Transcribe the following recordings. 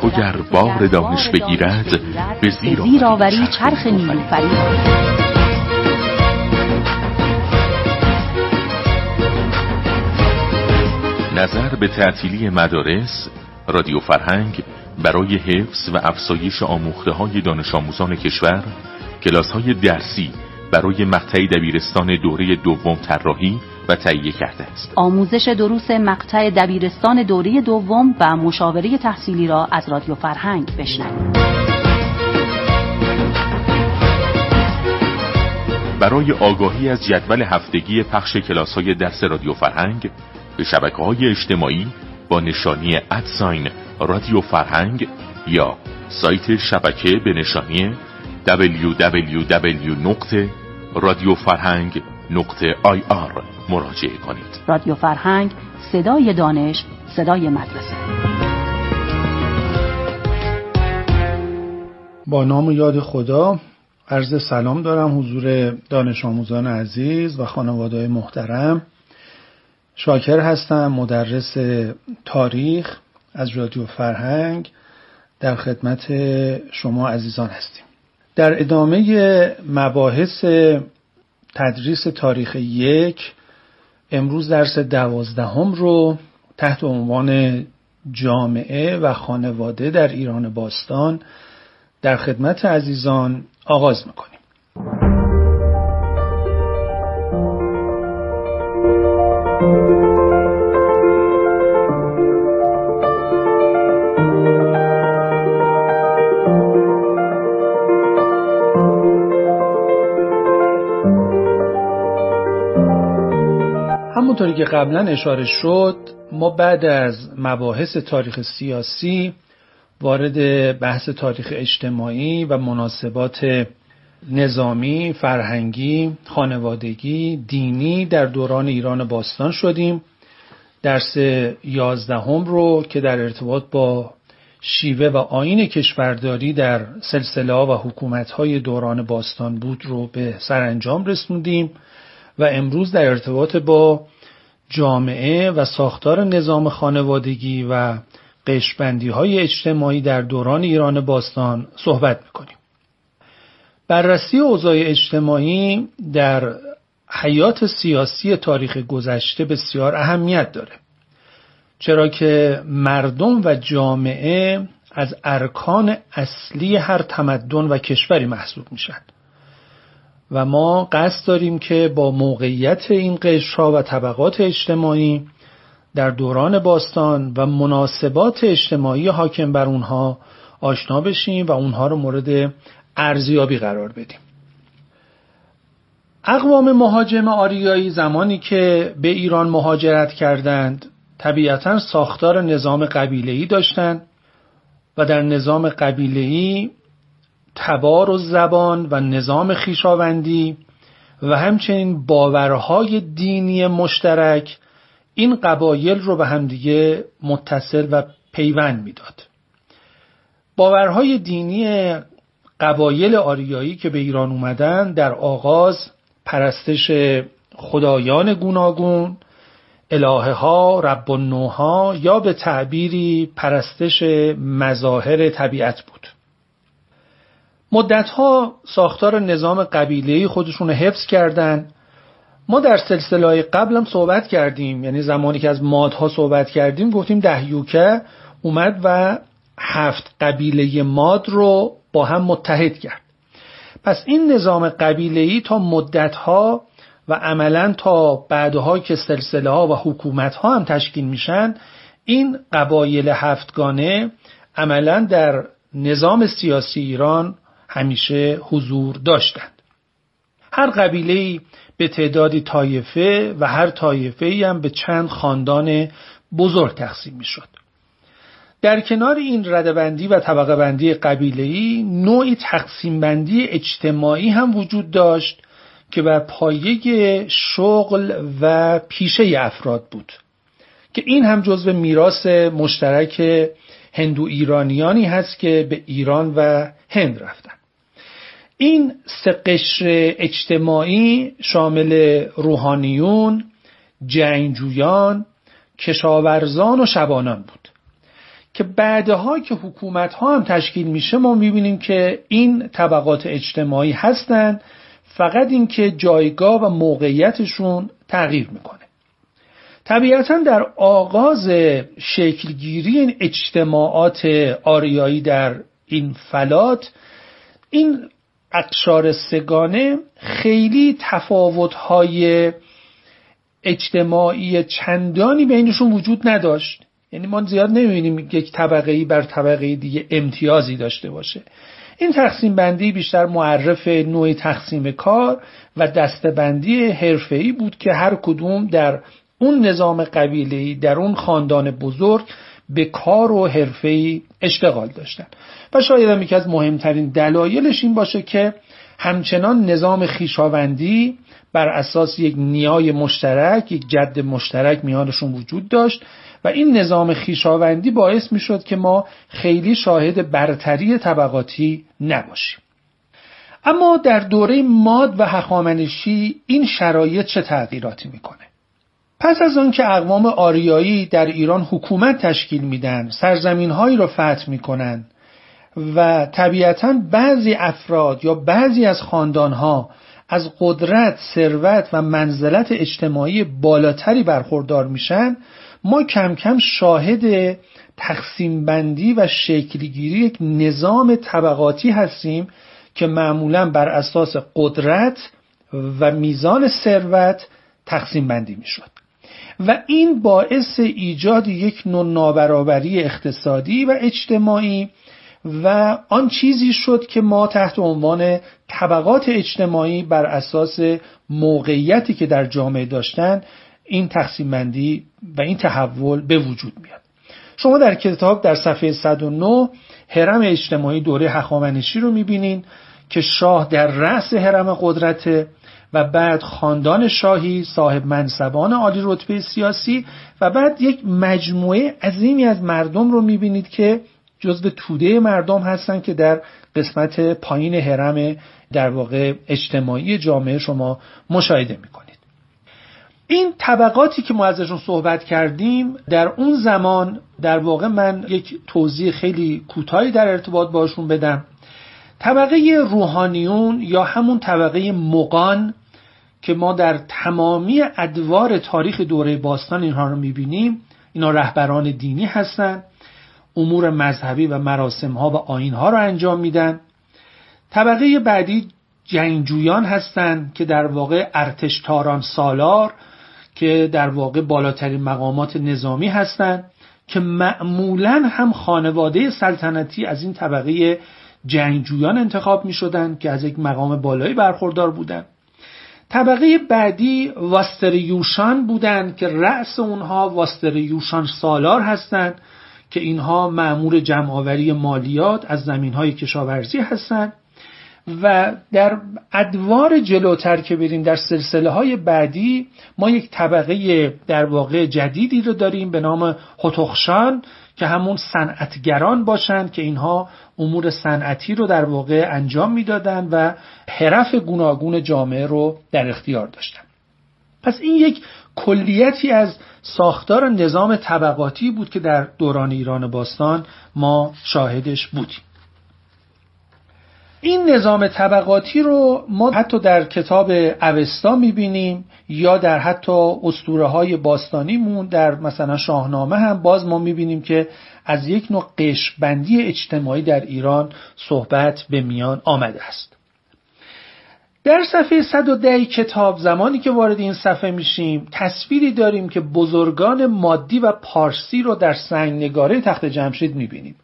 تو گر بار دانش بگیرد به زیر آوری چرخ نیلوفری. نظر به تعطیلی مدارس، رادیو فرهنگ برای حفظ و افزایش آموخته‌های دانش آموزان کشور، کلاس‌های درسی برای مقطع دبیرستان دوره دوم طراحی و تهیه کرده است. آموزش دروس مقطع دبیرستان دوره دوم و مشاوره تحصیلی را از رادیو فرهنگ بشنوید. برای آگاهی از جدول هفتگی پخش کلاس‌های درس رادیو فرهنگ به شبکه‌های اجتماعی با نشانی رادیو فرهنگ یا سایت شبکه به نشانی www.radiofarhang.ir مراجعه کنید. رادیو فرهنگ، صدای دانش، صدای مدرسه. با نام و یاد خدا عرض سلام دارم حضور دانش آموزان عزیز و خانواده‌های محترم. شاکر هستم، مدرس تاریخ از رادیو فرهنگ، در خدمت شما عزیزان هستیم. در ادامه مباحث تدریس تاریخ 1 امروز درس 12 رو تحت عنوان جامعه و خانواده در ایران باستان در خدمت عزیزان آغاز میکنیم. همونطوری که قبلا اشاره شد، ما بعد از مباحث تاریخ سیاسی وارد بحث تاریخ اجتماعی و مناسبات نظامی، فرهنگی، خانوادگی، دینی در دوران ایران باستان شدیم. درس 11 رو که در ارتباط با شیوه و آیین کشورداری در سلسله و حکومت‌های دوران باستان بود رو به سرانجام رسوندیم و امروز در ارتباط با جامعه و ساختار نظام خانوادگی و قشربندی‌های اجتماعی در دوران ایران باستان صحبت می‌کنیم. بررسی اوضاع اجتماعی در حیات سیاسی تاریخ گذشته بسیار اهمیت داره، چرا که مردم و جامعه از ارکان اصلی هر تمدن و کشوری محسوب میشن و ما قصد داریم که با موقعیت این قشرها و طبقات اجتماعی در دوران باستان و مناسبات اجتماعی حاکم بر اونها آشنا بشیم و اونها رو مورد ارزیابی قرار بدیم. اقوام مهاجم آریایی زمانی که به ایران مهاجرت کردند طبیعتاً ساختار نظام قبیله‌ای داشتند و در نظام قبیله‌ای تبار و زبان و نظام خویشاوندی و همچنین باورهای دینی مشترک این قبایل رو به همدیگه متصل و پیوند میداد. باورهای دینی قبایل آریایی که به ایران اومدن در آغاز پرستش خدایان گوناگون، الهه ها، رب النوها یا به تعبیری پرستش مظاهر طبیعت بود. مدتها ساختار نظام قبیله‌ای خودشون رو حفظ کردن. ما در سلسله قبل هم صحبت کردیم، یعنی زمانی که از مادها صحبت کردیم گفتیم دهیوکه اومد و 7 قبیله ماد رو با هم متحد کرد. پس این نظام قبیله‌ای تا مدتها و عملاً تا بعدها که سلسله ها و حکومت ها هم تشکیل میشن، این قبایل 7گانه عملاً در نظام سیاسی ایران همیشه حضور داشتند. هر قبیله‌ای به تعدادی طایفه و هر طایفه‌ای هم به چند خاندان بزرگ تقسیم میشد. در کنار این رده‌بندی و طبقه بندی قبیله‌ای نوعی تقسیم بندی اجتماعی هم وجود داشت که بر پایه شغل و پیشه افراد بود که این هم جزو میراث مشترک هندو ایرانیانی هست که به ایران و هند رفتن. این 3 قشر اجتماعی شامل روحانیون، جنگجویان، کشاورزان و شبانان بود که بعدها که حکومت‌ها هم تشکیل میشه ما میبینیم که این طبقات اجتماعی هستن، فقط این که جایگاه و موقعیتشون تغییر میکنه. طبیعتاً در آغاز شکلگیری این اجتماعات آریایی در این فلات، این اقشار سگانه خیلی تفاوت‌های اجتماعی چندانی بینشون وجود نداشت. یعنی ما زیاد نمی‌بینیم یک طبقه‌ای بر طبقه دیگه امتیازی داشته باشه. این تقسیم بندی بیشتر معرف نوع تقسیم کار و دسته‌بندی حرفه‌ای بود که هر کدوم در اون نظام قبیله‌ای، در اون خاندان بزرگ به کار و حرفه‌ای اشتغال داشتن. و شاید هم یکی از مهمترین دلایلش این باشه که همچنان نظام خویشاوندی بر اساس یک نیای مشترک، یک جد مشترک میانشون وجود داشت و این نظام خویشاوندی باعث میشد که ما خیلی شاهد برتری طبقاتی نباشیم. اما در دوره ماد و هخامنشی این شرایط چه تغییراتی میکنه؟ پس از آن که اقوام آریایی در ایران حکومت تشکیل میدن، سرزمین‌هایی رو فتح میکنن و طبیعتاً بعضی افراد یا بعضی از خاندان‌ها از قدرت، ثروت و منزلت اجتماعی بالاتری برخوردار میشن، ما کم کم شاهد تقسیم بندی و شکلگیری یک نظام طبقاتی هستیم که معمولاً بر اساس قدرت و میزان ثروت تقسیم بندی میشد و این باعث ایجاد یک نوع نابرابری اقتصادی و اجتماعی و آن چیزی شد که ما تحت عنوان طبقات اجتماعی بر اساس موقعیتی که در جامعه داشتن این تقسیم بندی و این تحول به وجود میاد. شما در کتاب در صفحه 109 هرم اجتماعی دوره هخامنشی رو میبینین که شاه در رأس هرم قدرته و بعد خاندان شاهی، صاحب منصبان عالی رتبه سیاسی و بعد یک مجموعه عظیمی از مردم رو میبینید که جزو توده مردم هستن که در قسمت پایین هرم در واقع اجتماعی جامعه شما مشاهده میکنید. این طبقاتی که ما ازشون صحبت کردیم در اون زمان در واقع من یک توضیح خیلی کوتاهی در ارتباط باشون بدم. طبقه روحانیون یا همون طبقه مغان که ما در تمامی ادوار تاریخ دوره باستان اینها رو میبینیم، اینا رهبران دینی هستن، امور مذهبی و مراسم‌ها و آیین‌ها رو انجام میدن. طبقه بعدی جنگجویان هستند که در واقع ارتشتاران سالار که در واقع بالاترین مقامات نظامی هستند که معمولاً هم خانواده سلطنتی از این طبقه جنگجویان انتخاب می‌شدند که از یک مقام بالایی برخوردار بودند. طبقه بعدی واستریوشان بودند که رأس اونها واستریوشان سالار هستند که اینها مأمور جمع‌آوری مالیات از زمین‌های کشاورزی هستند و در ادوار جلوتر که بریم در سلسله‌های بعدی ما یک طبقه در واقع جدیدی رو داریم به نام هتخشان که همون صنعتگران باشند که اینها امور صنعتی رو در واقع انجام میدادن و حرف گوناگون جامعه رو در اختیار داشتن. پس این یک کلیتی از ساختار نظام طبقاتی بود که در دوران ایران باستان ما شاهدش بودیم. این نظام طبقاتی رو ما حتی در کتاب اوستا میبینیم یا در حتی اسطوره‌های باستانیمون در مثلا شاهنامه هم باز ما میبینیم که از یک نوع قشربندی اجتماعی در ایران صحبت به میان آمده است. در صفحه 110 کتاب زمانی که وارد این صفحه میشیم تصویری داریم که بزرگان مادی و پارسی رو در سنگنگاره تخت جمشید میبینیم.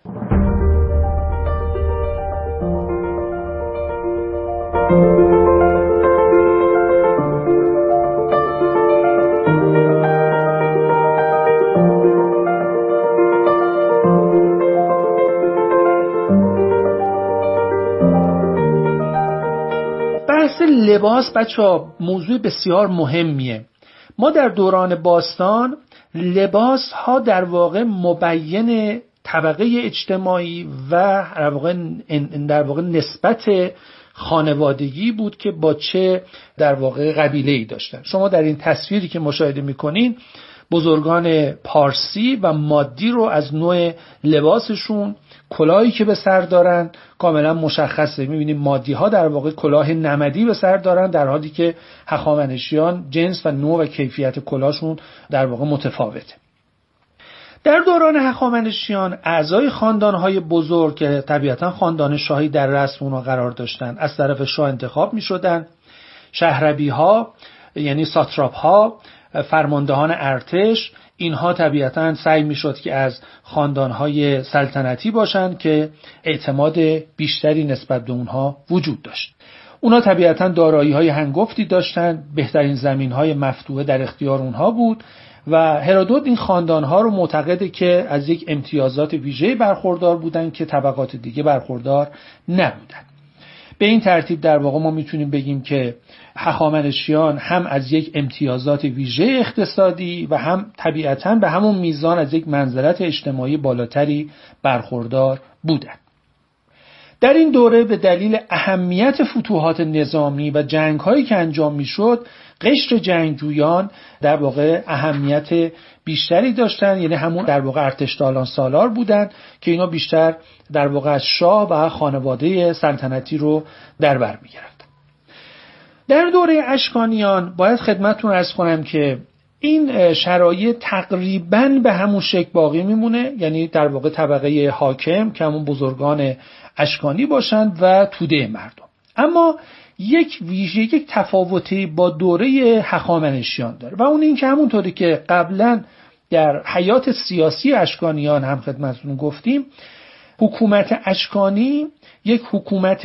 بحث لباس بچه‌ها موضوع بسیار مهمیه. ما در دوران باستان لباس ها در واقع مبین طبقه اجتماعی و در واقع نسبت خانوادگی بود که با چه در واقع قبیله‌ای داشتن. شما در این تصویری که مشاهده می‌کنین بزرگان پارسی و مادی رو از نوع لباسشون، کلاهی که به سر دارن کاملا مشخصه. می‌بینیم مادی ها در واقع کلاه نمدی به سر دارن، در حالی که هخامنشیان جنس و نوع و کیفیت کلاهشون در واقع متفاوته. در دوران هخامنشیان اعضای خاندان‌های بزرگ که طبیعتاً خاندان شاهی در رأس اونها قرار داشتن از طرف شاه انتخاب می‌شدن. شهربی‌ها یعنی ساتراپ‌ها، فرماندهان ارتش، اینها طبیعتاً سعی می‌شد که از خاندان‌های سلطنتی باشند که اعتماد بیشتری نسبت به اونها وجود داشت. اونا طبیعتاً دارایی‌های هنگفتی داشتند، بهترین زمین‌های مفتوحه در اختیار اونها بود و هرودوت این خاندان‌ها رو معتقده که از یک امتیازات ویژه‌ای برخوردار بودند که طبقات دیگه برخوردار نبودند. به این ترتیب در واقع ما میتونیم بگیم که هخامنشیان هم از یک امتیازات ویژه اقتصادی و هم طبیعتاً به همون میزان از یک منزلت اجتماعی بالاتری برخوردار بودند. در این دوره به دلیل اهمیت فتوحات نظامی و جنگ‌هایی که انجام می‌شد، قشر جنگجویان در واقع اهمیت بیشتری داشتن، یعنی همون در واقع ارتشدالان سالار بودن که اینا بیشتر در واقع از شاه و خانواده سلطنتی رو در بر می‌گرفتن. در دوره اشکانیان باید خدمتتون عرض کنم که این شرایط تقریباً به همون شکل باقی میمونه، یعنی در واقع طبقه حاکم که همون بزرگان اشکانی باشند و توده مردم. اما یک ویژگی، یک تفاوتی با دوره هخامنشیان داره و اون این که همونطوری که قبلا در حیات سیاسی اشکانیان هم خدمتتون گفتیم، حکومت اشکانی یک حکومت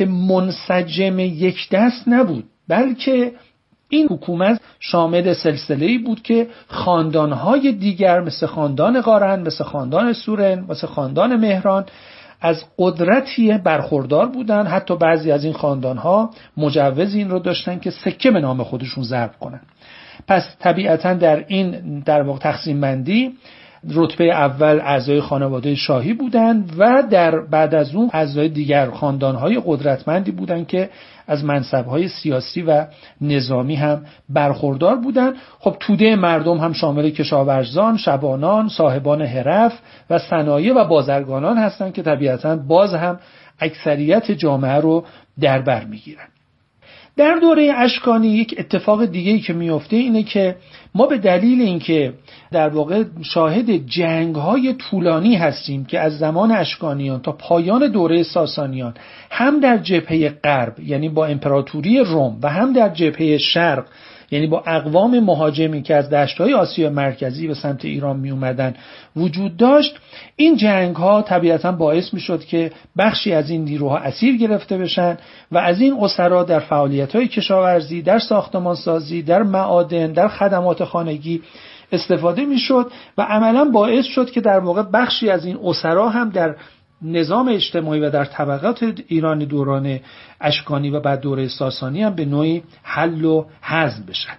منسجم یک دست نبود، بلکه این حکومت شامل سلسله‌ای بود که خاندان‌های دیگر مثل خاندان قارن، مثل خاندان سورن، مثل خاندان مهران از قدرتی برخوردار بودن. حتی بعضی از این خاندان‌ها مجوز این رو داشتن که سکه به نام خودشون ضرب کنن. پس طبیعتاً در این در واقع تقسیم بندی رتبه اول اعضای خانواده شاهی بودند و در بعد از اون اعضای دیگر خاندان‌های قدرتمندی بودند که از منصب‌های سیاسی و نظامی هم برخوردار بودند. خب توده مردم هم شامل کشاورزان، شبانان، صاحبان حرف و صنایع و بازرگانان هستند که طبیعتاً باز هم اکثریت جامعه رو در بر می‌گیرند. در دوره اشکانی یک اتفاق دیگه‌ای که میفته اینه که ما به دلیل اینکه در واقع شاهد جنگ‌های طولانی هستیم که از زمان اشکانیان تا پایان دوره ساسانیان هم در جبهه غرب یعنی با امپراتوری روم و هم در جبهه شرق یعنی با اقوام مهاجمی که از دشت‌های آسیا مرکزی به سمت ایران می اومدن وجود داشت، این جنگ‌ها طبیعتاً باعث می‌شد که بخشی از این نیروها اسیر گرفته بشن و از این اسرا در فعالیت‌های کشاورزی، در ساختمانسازی، در معادن، در خدمات خانگی استفاده می‌شد و عملاً باعث شد که در واقع بخشی از این اسرا هم در نظام اجتماعی و در طبقات ایرانی دوران اشکانی و بعد دوره ساسانی هم به نوعی حل و هضم بشن.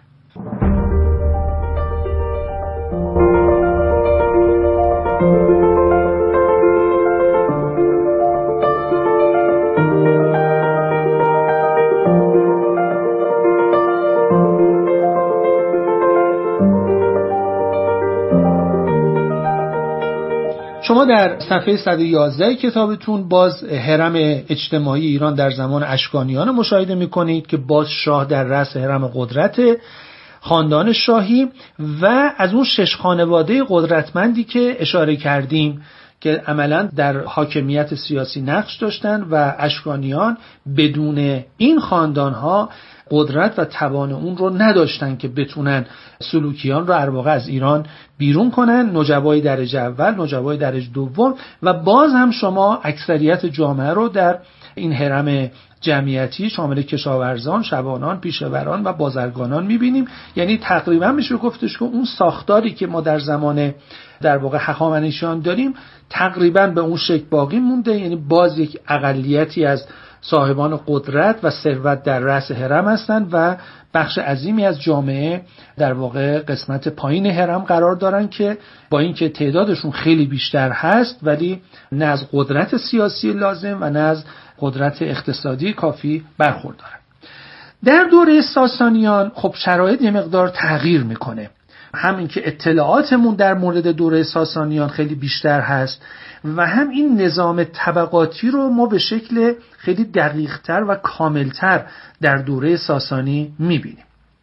شما در صفحه 111 کتابتون باز هرم اجتماعی ایران در زمان اشکانیان مشاهده می‌کنید که باز شاه در رأس هرم قدرت خاندان شاهی و از اون 6 خانواده قدرتمندی که اشاره کردیم که عملاً در حاکمیت سیاسی نقش داشتن و اشکانیان بدون این خاندان‌ها قدرت و توان اون رو نداشتن که بتونن سلوکیان رو در واقع از ایران بیرون کنن، نجبای درجه اول، نجبای درجه دوم و باز هم شما اکثریت جامعه رو در این هرم جمعیتی شامل کشاورزان، شبانان، پیشوران و بازرگانان می‌بینیم. یعنی تقریبا میشه گفتش که اون ساختاری که ما در زمان در واقع هخامنشیان داریم تقریبا به اون شکل باقی مونده، یعنی باز یک اقلیتی از صاحبان قدرت و ثروت در رأس هرم هستند و بخش عظیمی از جامعه در واقع قسمت پایین هرم قرار دارن که با اینکه تعدادشون خیلی بیشتر هست ولی نه از قدرت سیاسی لازم و نه از قدرت اقتصادی کافی برخوردارن. در دوره ساسانیان خب شرایط یه مقدار تغییر میکنه همین که اطلاعاتمون در مورد دوره ساسانیان خیلی بیشتر هست و هم این نظام طبقاتی رو ما به شکل خیلی دقیق‌تر و کاملتر در دوره ساسانی می‌بینیم.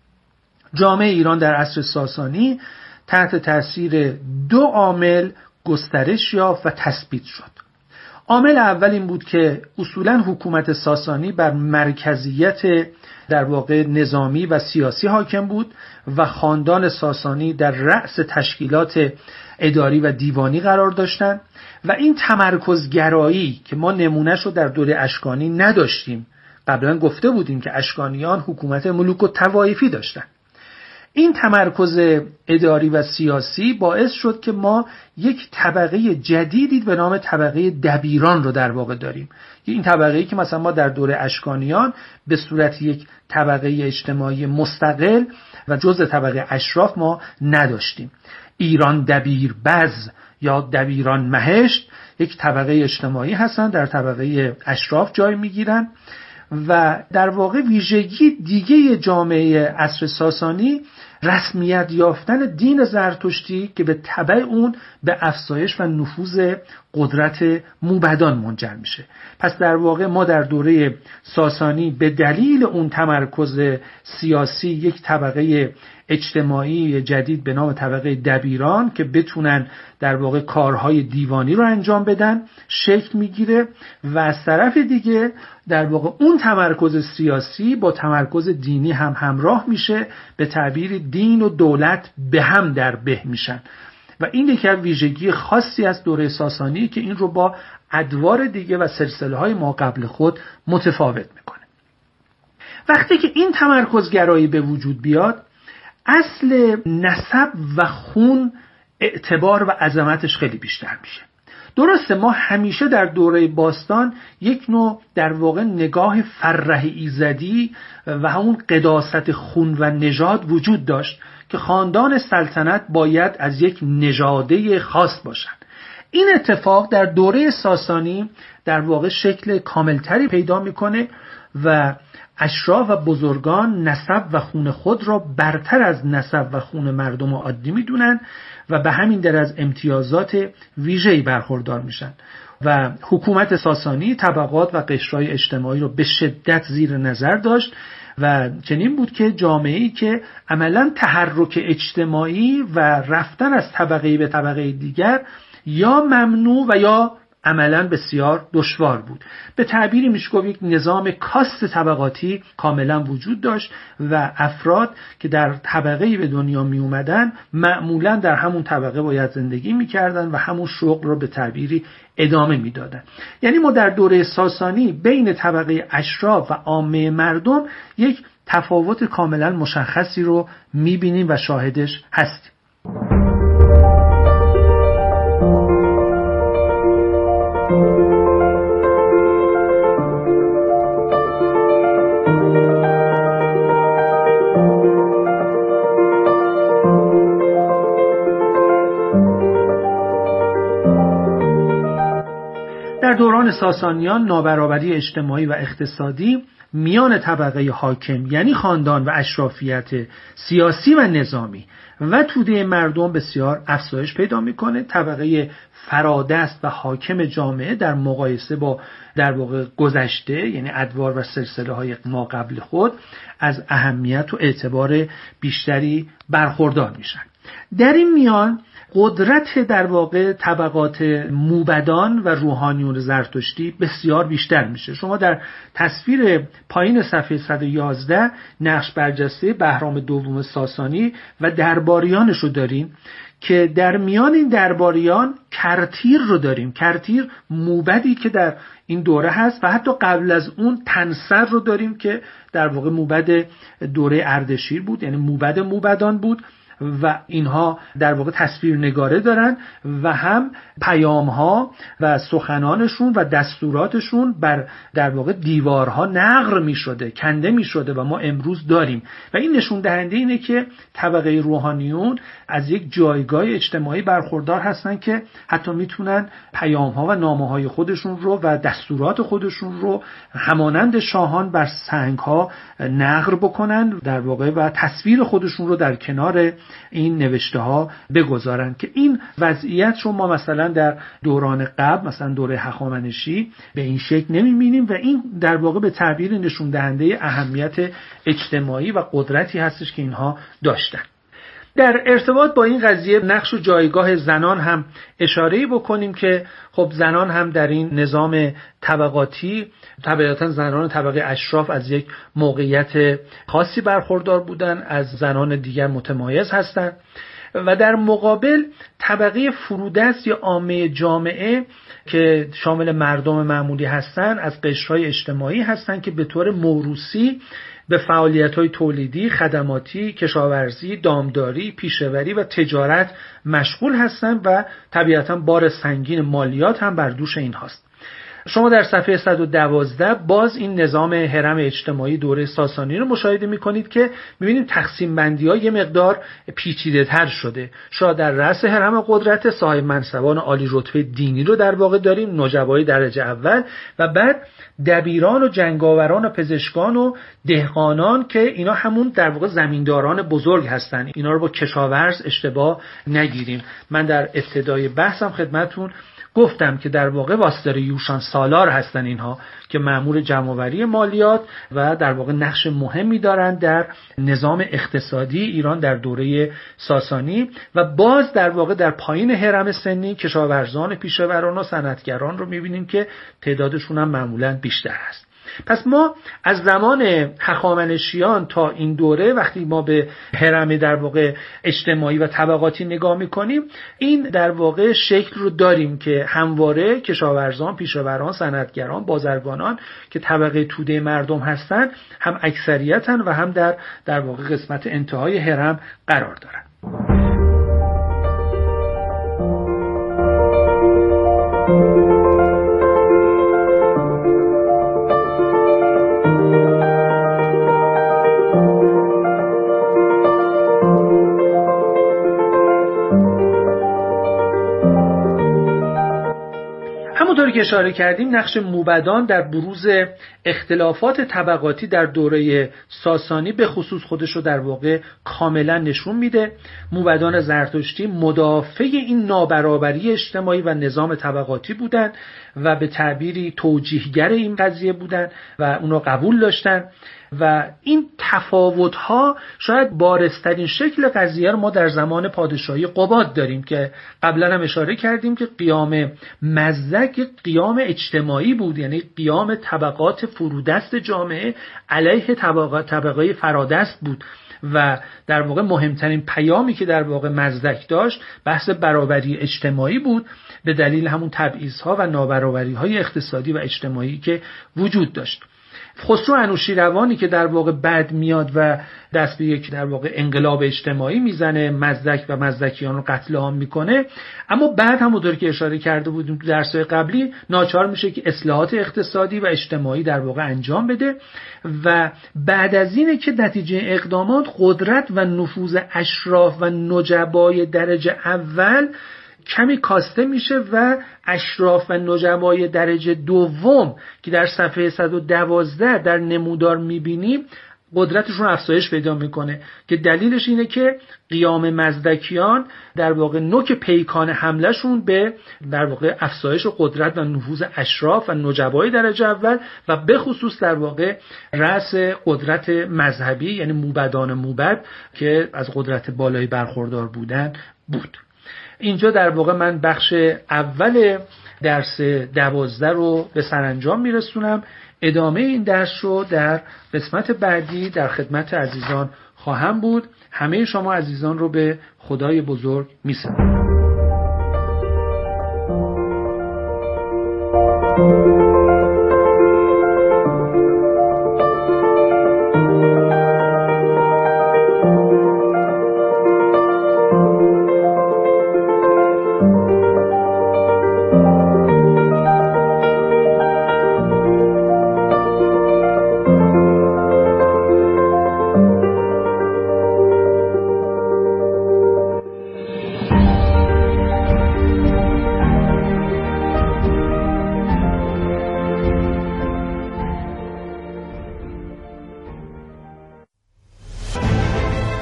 جامعه ایران در عصر ساسانی تحت تاثیر 2 عامل گسترش یافت و تثبیت شد. عامل اول این بود که اصولاً حکومت ساسانی بر مرکزیت در واقع نظامی و سیاسی حاکم بود و خاندان ساسانی در رأس تشکیلات اداری و دیوانی قرار داشتند و این تمرکزگرایی که ما نمونهش رو در دوره اشکانی نداشتیم. قبلا گفته بودیم که اشکانیان حکومت ملوک و طوایفی داشتند. این تمرکز اداری و سیاسی باعث شد که ما یک طبقه جدیدی به نام طبقه دبیران رو در واقع داریم. این طبقه‌ای که مثلا ما در دوره اشکانیان به صورت یک طبقه اجتماعی مستقل و جزء طبقه اشراف ما نداشتیم. ایران دبیر بز یا دبیران مهشت یک طبقه اجتماعی هستن، در طبقه اشراف جای میگیرن و در واقع ویژگی دیگه جامعه عصر ساسانی رسمیت یافتن دین زرتشتی که به تبع اون به افزایش و نفوذ قدرت موبدان منجر میشه. پس در واقع ما در دوره ساسانی به دلیل اون تمرکز سیاسی یک طبقه اجتماعی جدید به نام طبقه دبیران که بتونن در واقع کارهای دیوانی رو انجام بدن شکل میگیره و از طرف دیگه در واقع اون تمرکز سیاسی با تمرکز دینی هم همراه میشه، به تعبیر دین و دولت به هم در به میشن و این یکی از ویژگی خاصی از دوره ساسانی که این رو با ادوار دیگه و سلسله‌های ما قبل خود متفاوت میکنه. وقتی که این تمرکزگرایی به وجود بیاد، اصل نسب و خون اعتبار و عظمتش خیلی بیشتر میشه. درسته ما همیشه در دوره باستان یک نوع در واقع نگاه فرح ایزدی و همون قداست خون و نژاد وجود داشت که خاندان سلطنت باید از یک نژاده خاص باشند. این اتفاق در دوره ساسانی در واقع شکل کاملتری پیدا میکنه و اشراف و بزرگان نسب و خون خود را برتر از نسب و خون مردم عادی میدونن و به همین در از امتیازات ویژه‌ای برخوردار میشن و حکومت ساسانی طبقات و قشرهای اجتماعی رو به شدت زیر نظر داشت و چنین بود که جامعه‌ای که عملاً تحرک اجتماعی و رفتن از طبقه به طبقه دیگر یا ممنوع و یا عملاً بسیار دشوار بود. به تعبیری میشه گفت یک نظام کاست طبقاتی کاملاً وجود داشت و افراد که در طبقه‌ای به دنیا می اومدن معمولاً در همون طبقه باید زندگی میکردن و همون شغل رو به تعبیری ادامه میدادن. یعنی ما در دوره ساسانی بین طبقه اشراف و عامه مردم یک تفاوت کاملاً مشخصی رو میبینیم و شاهدش هستیم. در دوران ساسانیان نابرابری اجتماعی و اقتصادی میان طبقه حاکم یعنی خاندان و اشرافیت سیاسی و نظامی و توده مردم بسیار افزایش پیدا میکنه. طبقه فرادست و حاکم جامعه در مقایسه با در واقع گذشته یعنی ادوار و سلسله های ما قبل خود از اهمیت و اعتبار بیشتری برخوردار میشن. در این میان قدرت در واقع طبقات موبدان و روحانیون زرتشتی بسیار بیشتر میشه. شما در تصویر پایین صفحه 111 نقش برجسته بهرام دوم ساسانی و درباریانش رو داریم که در میان این درباریان کرتیر رو داریم. کرتیر موبدی که در این دوره هست و حتی قبل از اون تنسر رو داریم که در واقع موبد دوره اردشیر بود، یعنی موبد موبدان بود و اینها در واقع تصویر نگاره دارن و هم پیامها و سخنانشون و دستوراتشون بر در واقع دیوارها نقر می شده، کنده می شده و ما امروز داریم و این نشون دهنده اینه که طبقه روحانیون از یک جایگاه اجتماعی برخوردار هستن که حتی میتونن پیامها و نامه‌های خودشون رو و دستورات خودشون رو همانند شاهان بر سنگها نقر بکنن در واقع و تصویر خودشون رو در کنار این نوشته ها بگذارن که این وضعیت رو ما مثلا در دوران قبل، مثلا دوره هخامنشی، به این شکل نمی‌بینیم و این در واقع به تعبیر نشون دهنده اهمیت اجتماعی و قدرتی هستش که اینها داشتن. در ارتباط با این قضیه نقش و جایگاه زنان هم اشاره‌ای بکنیم که خب زنان هم در این نظام طبقاتی، طبیعتاً زنان طبقه اشراف از یک موقعیت خاصی برخوردار بودن، از زنان دیگر متمایز هستند و در مقابل طبقه فرودست یا عامه جامعه که شامل مردم معمولی هستند از قشرهای اجتماعی هستند که به طور موروثی به فعالیت‌های تولیدی، خدماتی، کشاورزی، دامداری، پیشه‌وری و تجارت مشغول هستند و طبیعتاً بار سنگین مالیات هم بر دوش اینهاست. شما در صفحه 112 باز این نظام هرم اجتماعی دوره ساسانی رو مشاهده می‌کنید که می‌بینید تقسیم بندی‌ها یه مقدار پیچیده‌تر شده. شاید در رأس هرم قدرت صاحب منصبان عالی رتبه دینی رو در واقع داریم، نجبای درجه اول، و بعد دبیران و جنگاوران و پزشکان و دهقانان که اینا همون در واقع زمینداران بزرگ هستن. اینا رو با کشاورز اشتباه نگیریم. من در ابتدای بحثم خدمتتون گفتم که در واقع واسطه یوشان سالار هستن اینها که مأمور جمع‌آوری مالیات و در واقع نقش مهمی دارند در نظام اقتصادی ایران در دوره ساسانی و باز در واقع در پایین هرم سنی کشاورزان، پیشه‌وران و صنعتگران رو می‌بینیم که تعدادشون هم معمولاً بیشتر است. پس ما از زمان هخامنشیان تا این دوره وقتی ما به هرم در واقع اجتماعی و طبقاتی نگاه میکنیم این در واقع شکل رو داریم که همواره کشاورزان، پیشه‌وران، صنعتگران، بازرگانان که طبقه توده مردم هستند هم اکثریتن و هم در واقع قسمت انتهای هرم قرار دارن. همونطور که اشاره کردیم نقش موبدان در بروز اختلافات طبقاتی در دوره ساسانی به خصوص خودش رو در واقع کاملا نشون میده. موبدان زرتشتی مدافع این نابرابری اجتماعی و نظام طبقاتی بودند و به تعبیری توجیهگر این قضیه بودند و اونو قبول داشتن و این تفاوت‌ها شاید بارزترین شکل قضیه رو ما در زمان پادشاهی قباد داریم که قبلا هم اشاره کردیم که قیام مزدک قیام اجتماعی بود، یعنی قیام طبقات فرودست جامعه علیه طبقه فرادست بود و در واقع مهمترین پیامی که در واقع مزدک داشت بحث برابری اجتماعی بود به دلیل همون تبعیض‌ها و نابرابری‌های اقتصادی و اجتماعی که وجود داشت. خسرو انوشیروانی که در واقع بعد میاد و دست به یک در واقع انقلاب اجتماعی میزنه، مزدک و مزدکیان رو قتل عام میکنه، اما بعد همونطور که اشاره کرده بودیم تو درس‌های قبلی ناچار میشه که اصلاحات اقتصادی و اجتماعی در واقع انجام بده و بعد از اینه که نتیجه اقدامات قدرت و نفوذ اشراف و نجبای درجه اول کمی کاسته میشه و اشراف و نجبای درجه دوم که در صفحه 112 در نمودار میبینیم قدرتشون افزایش پیدا میکنه که دلیلش اینه که قیام مزدکیان در واقع نوک پیکان حملهشون به در واقع افزایش قدرت و نفوذ اشراف و نجبای درجه اول و به خصوص در واقع رأس قدرت مذهبی یعنی موبدان موبد که از قدرت بالایی برخوردار بودن بود. اینجا در واقع من بخش اول درس 12 رو به سرانجام میرسونم. ادامه این درس رو در قسمت بعدی در خدمت عزیزان خواهم بود. همه شما عزیزان رو به خدای بزرگ میسپارم.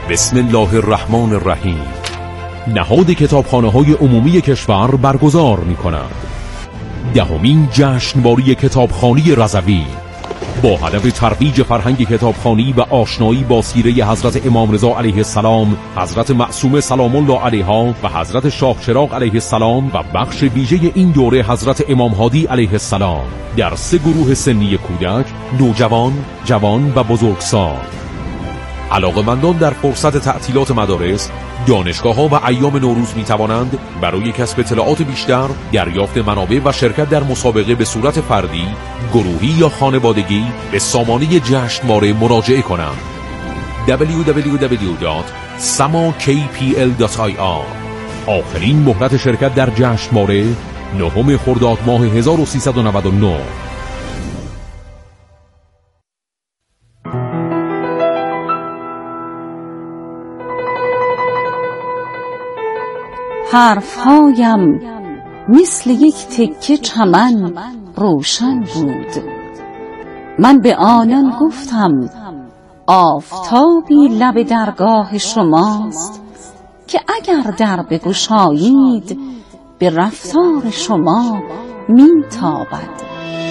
بسم الله الرحمن الرحیم. نهاد کتابخانه‌های عمومی کشور برگزار می‌کند 10مین جشنواره کتابخوانی رضوی با هدف ترویج فرهنگ کتابخوانی و آشنایی با سیره حضرت امام رضا علیه السلام، حضرت معصومه سلام الله علیها و حضرت شاه چراغ علیه السلام و بخش ویژه این دوره حضرت امام هادی علیه السلام در 3 گروه سنی کودک، نوجوان، جوان و بزرگسال. علاقه‌مندان در فرصت تعطیلات مدارس، دانشگاه‌ها و ایام نوروز می‌توانند برای کسب اطلاعات بیشتر، دریافت منابع و شرکت در مسابقه به صورت فردی، گروهی یا خانوادگی به سامانه جشنواره مراجعه کنند. www.samakpl.ir. آخرین مهلت شرکت در جشنواره 9 خرداد ماه 1399. حرفهایم مثل یک تکه چمن روشن بود. من به آنان گفتم آفتابی لب درگاه شماست که اگر در بگشایید به رفتار شما میتابد.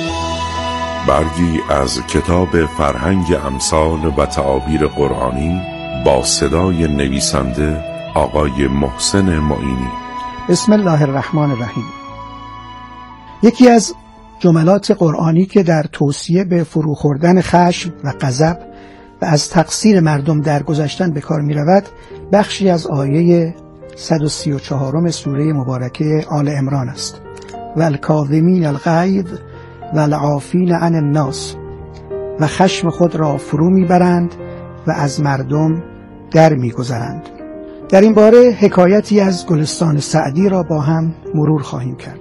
برگی از کتاب فرهنگ امثال و تعابیر قرآنی با صدای نویسنده آقای محسن معینی. بسم الله الرحمن الرحیم. یکی از جملات قرآنی که در توصیه به فرو خوردن خشم و غضب و از تقصیر مردم در گذشتن به کار می رود بخشی از آیه 134 سوره مبارکه آل عمران است. والکاظمین الغیظ والعافین عن الناس. و خشم خود را فرو می برند و از مردم در می گذرند. در این باره حکایتی از گلستان سعدی را با هم مرور خواهیم کرد.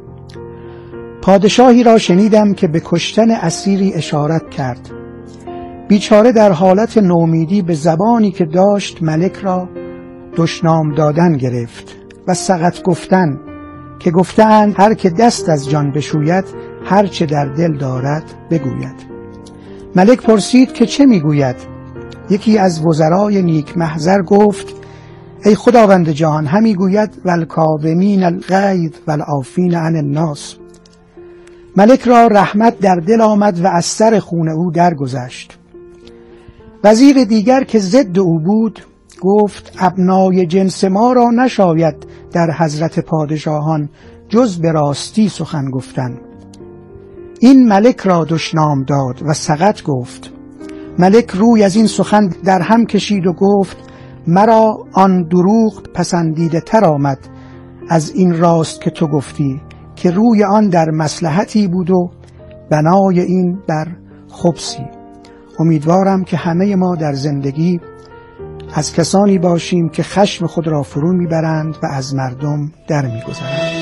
پادشاهی را شنیدم که به کشتن اسیری اشارت کرد. بیچاره در حالت نومیدی به زبانی که داشت ملک را دشنام دادن گرفت و سقط گفتن که گفتند هر که دست از جان بشوید هر چه در دل دارد بگوید. ملک پرسید که چه میگوید؟ یکی از وزرای نیک محضر گفت ای خداوند جهان همی گوید والکاظمین الغیظ والعافین عن الناس. ملک را رحمت در دل آمد و از سر خون او درگذشت. وزیر دیگر که ضد او بود گفت ابنای جنس ما را نشاید در حضرت پادشاهان جز به راستی سخن گفتن. این ملک را دشنام داد و سقط گفت. ملک روی از این سخن در هم کشید و گفت مرا آن دروغ پسندیده تر آمد از این راست که تو گفتی که روی آن در مصلحتی بود و بنای این در خبثی. امیدوارم که همه ما در زندگی از کسانی باشیم که خشم خود را فرو میبرند و از مردم در میگذرند.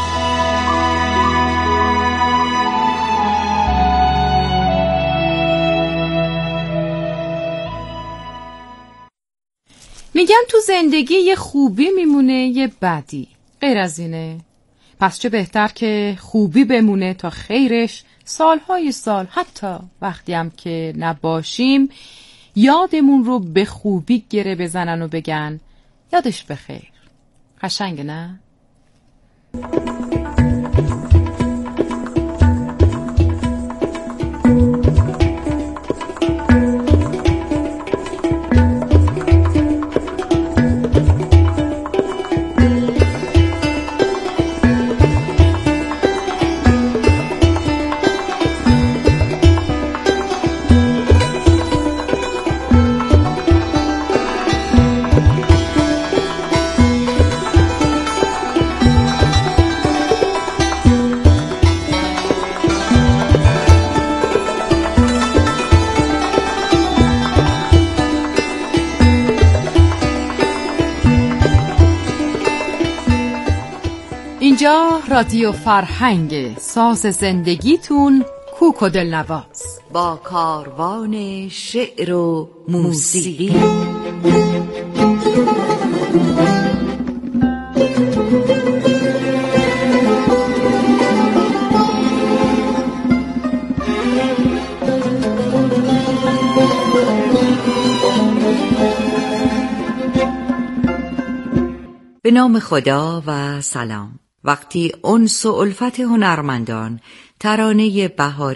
میگن تو زندگی یه خوبی میمونه یه بدی، غیر از اینه. پس چه بهتر که خوبی بمونه تا خیرش سالهای سال، حتی وقتی هم که نباشیم، یادمون رو به خوبی گره بزنن و بگن یادش بخیر. قشنگه نه؟ اینجا رادیو فرهنگ، ساز زندگیتون کوک و دلنواز با کاروان شعر و موسیقی. به نام خدا و سلام. وقتی انس و الفت هنرمندان ترانه بهاری